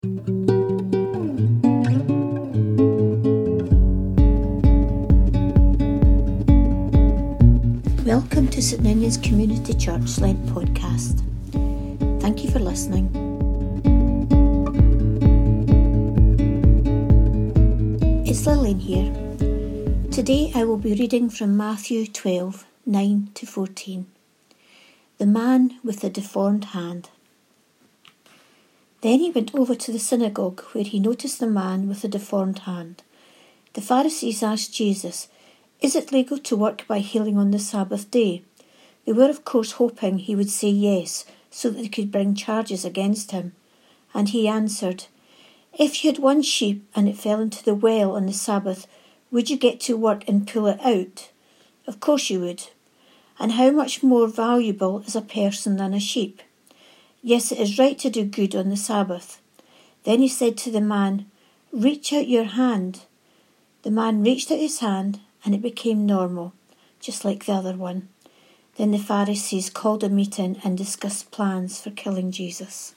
Welcome to St Ninian's Community Church Lent podcast. Thank you for listening. It's Lillian here. Today I will be reading from Matthew 12, 9 to 14. The man with the deformed hand. Then he went over to the synagogue where he noticed the man with the deformed hand. The Pharisees asked Jesus, "Is it legal to work by healing on the Sabbath day?" They were of course hoping he would say yes, so that they could bring charges against him. And he answered, "If you had one sheep and it fell into the well on the Sabbath, would you get to work and pull it out? Of course you would. And how much more valuable is a person than a sheep? Yes, it is right to do good on the Sabbath." Then he said to the man, "Reach out your hand." The man reached out his hand, and it became normal, just like the other one. Then the Pharisees called a meeting and discussed plans for killing Jesus.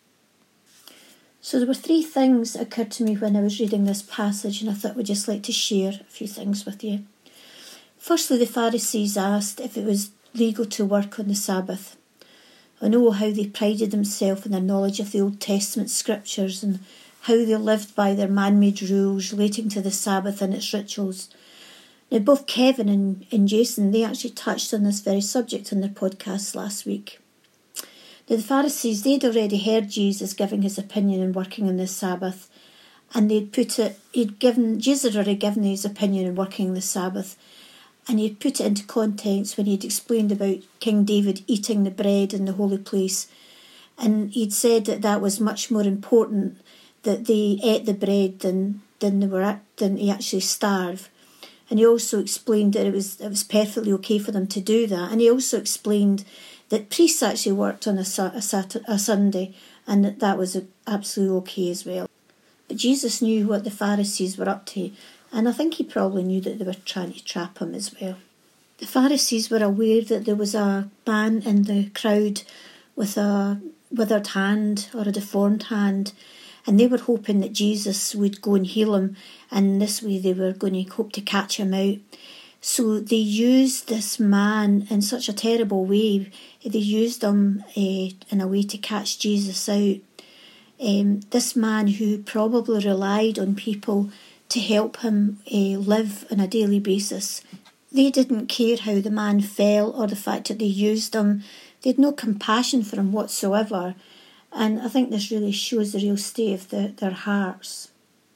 So there were three things that occurred to me when I was reading this passage, and I thought I would just like to share a few things with you. Firstly, the Pharisees asked if it was legal to work on the Sabbath. I know how they prided themselves in their knowledge of the Old Testament scriptures and how they lived by their man-made rules relating to the Sabbath and its rituals. Now, both Kevin and Jason, they actually touched on this very subject on their podcast last week. Now, the Pharisees, they'd already heard Jesus giving his opinion on working on the Sabbath, and Jesus had already given his opinion on working on the Sabbath, and he'd put it into context when he'd explained about King David eating the bread in the holy place, and he'd said that was much more important that they ate the bread than he actually starved. And he also explained that it was perfectly okay for them to do that. And he also explained that priests actually worked on a Sunday, and that was absolutely okay as well. But Jesus knew what the Pharisees were up to, and I think he probably knew that they were trying to trap him as well. The Pharisees were aware that there was a man in the crowd with a withered hand or a deformed hand, and they were hoping that Jesus would go and heal him, and this way they were going to hope to catch him out. So they used this man in such a terrible way. They used him in a way to catch Jesus out. This man who probably relied on people to help him live on a daily basis. They didn't care how the man fell or the fact that they used him. They had no compassion for him whatsoever. And I think this really shows the real state of their hearts.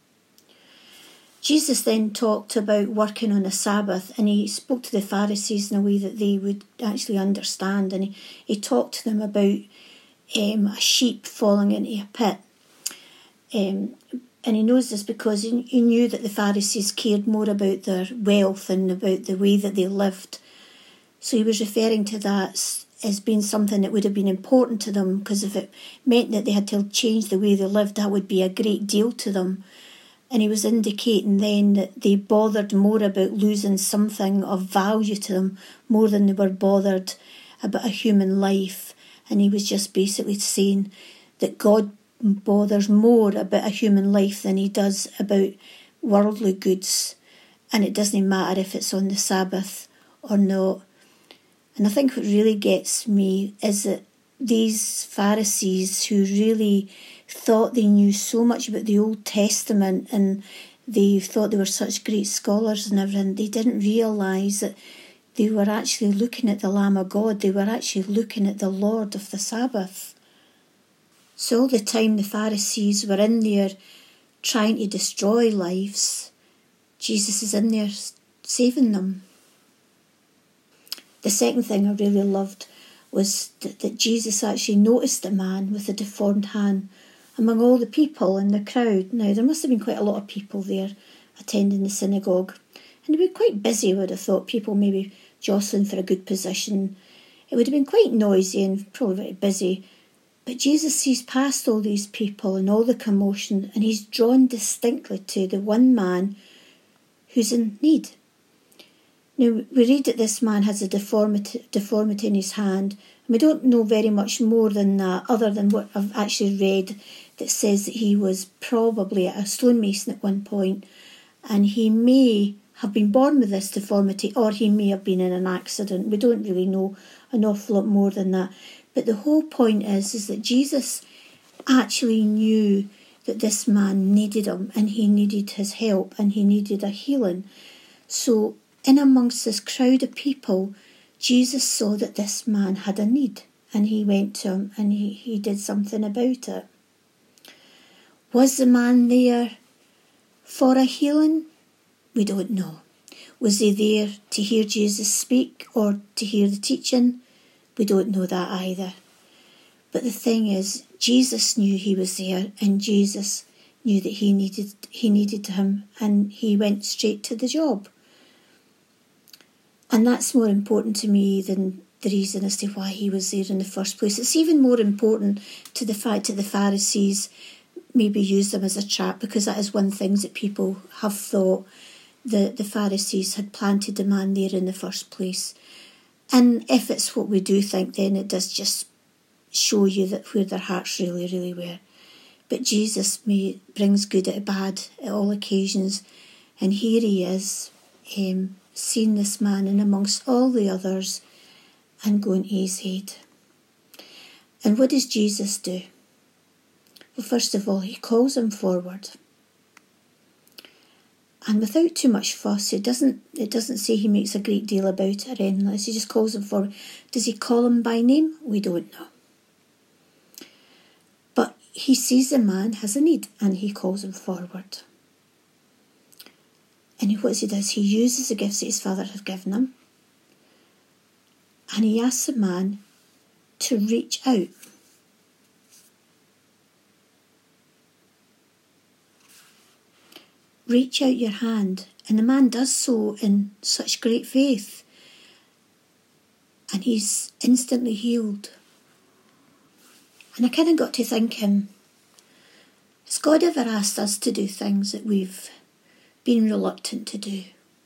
Jesus then talked about working on the Sabbath, and he spoke to the Pharisees in a way that they would actually understand. And he talked to them about a sheep falling into a pit. And he knows this because he knew that the Pharisees cared more about their wealth and about the way that they lived. So he was referring to that as being something that would have been important to them, because if it meant that they had to change the way they lived, that would be a great deal to them. And he was indicating then that they bothered more about losing something of value to them more than they were bothered about a human life. And he was just basically saying that God bothers more about a human life than he does about worldly goods. And it doesn't matter if it's on the Sabbath or not. And I think what really gets me is that these Pharisees who really thought they knew so much about the Old Testament and they thought they were such great scholars and everything, they didn't realise that they were actually looking at the Lamb of God. They were actually looking at the Lord of the Sabbath. So all the time the Pharisees were in there trying to destroy lives, Jesus is in there saving them. The second thing I really loved was that Jesus actually noticed the man with the deformed hand among all the people in the crowd. Now, there must have been quite a lot of people there attending the synagogue, and they were quite busy, I would have thought, people maybe jostling for a good position. It would have been quite noisy and probably very busy. But Jesus sees past all these people and all the commotion, and he's drawn distinctly to the one man who's in need. Now, we read that this man has a deformity in his hand, and we don't know very much more than that, other than what I've actually read, that says that he was probably a stonemason at one point, and he may have been born with this deformity, or he may have been in an accident. We don't really know an awful lot more than that. But the whole point is that Jesus actually knew that this man needed him, and he needed his help, and he needed a healing. So in amongst this crowd of people, Jesus saw that this man had a need, and he went to him and he did something about it. Was the man there for a healing? We don't know. Was he there to hear Jesus speak or to hear the teaching? We don't know that either. But the thing is, Jesus knew he was there, and Jesus knew that he needed him, and he went straight to the job. And that's more important to me than the reason as to why he was there in the first place. It's even more important to the fact that the Pharisees maybe used them as a trap, because that is one thing that people have thought, that the Pharisees had planted the man there in the first place. And if it's what we do think, then it does just show you that where their hearts really, really were. But Jesus brings good out of bad at all occasions, and here he is, seeing this man in amongst all the others and going to his head. And what does Jesus do? Well, first of all, he calls him forward. And without too much fuss, it doesn't say he makes a great deal about it or anything else. He just calls him forward. Does he call him by name? We don't know. But he sees the man has a need, and he calls him forward. And what he does, he uses the gifts that his Father has given him, and he asks the man to reach out. Reach out your hand. And the man does so in such great faith, and he's instantly healed. And I kind of got to thinking, has God ever asked us to do things that we've been reluctant to do?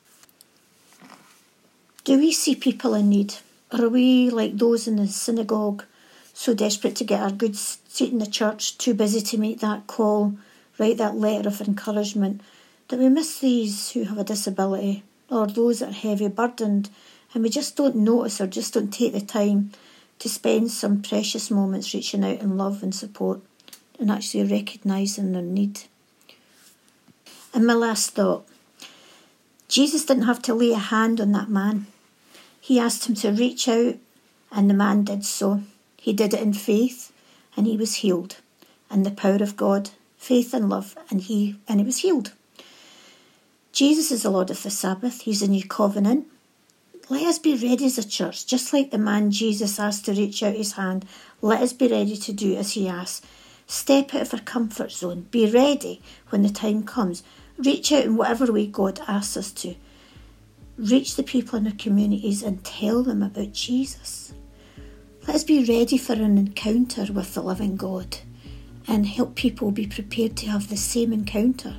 Do we see people in need? Or are we like those in the synagogue, so desperate to get our good seat in the church, too busy to make that call, write that letter of encouragement, that we miss these who have a disability, or those that are heavy burdened, and we just don't notice or just don't take the time to spend some precious moments reaching out in love and support and actually recognising their need? And my last thought, Jesus didn't have to lay a hand on that man. He asked him to reach out, and the man did so. He did it in faith, and he was healed. And the power of God, faith and love, and he was healed. Jesus is the Lord of the Sabbath. He's a new covenant. Let us be ready as a church, just like the man Jesus asked to reach out his hand. Let us be ready to do as he asked. Step out of our comfort zone. Be ready when the time comes. Reach out in whatever way God asks us to. Reach the people in our communities and tell them about Jesus. Let us be ready for an encounter with the living God and help people be prepared to have the same encounter.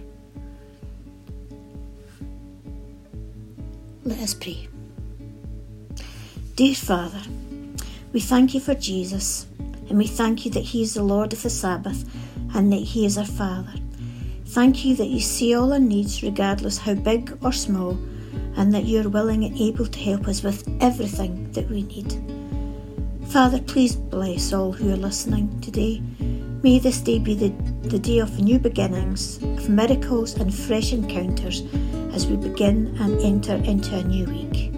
Let us pray. Dear Father, we thank you for Jesus, and we thank you that he is the Lord of the Sabbath and that he is our Father. Thank you that you see all our needs regardless how big or small, and that you are willing and able to help us with everything that we need. Father, please bless all who are listening today. May this day be the day of new beginnings, of miracles and fresh encounters as we begin and enter into a new week.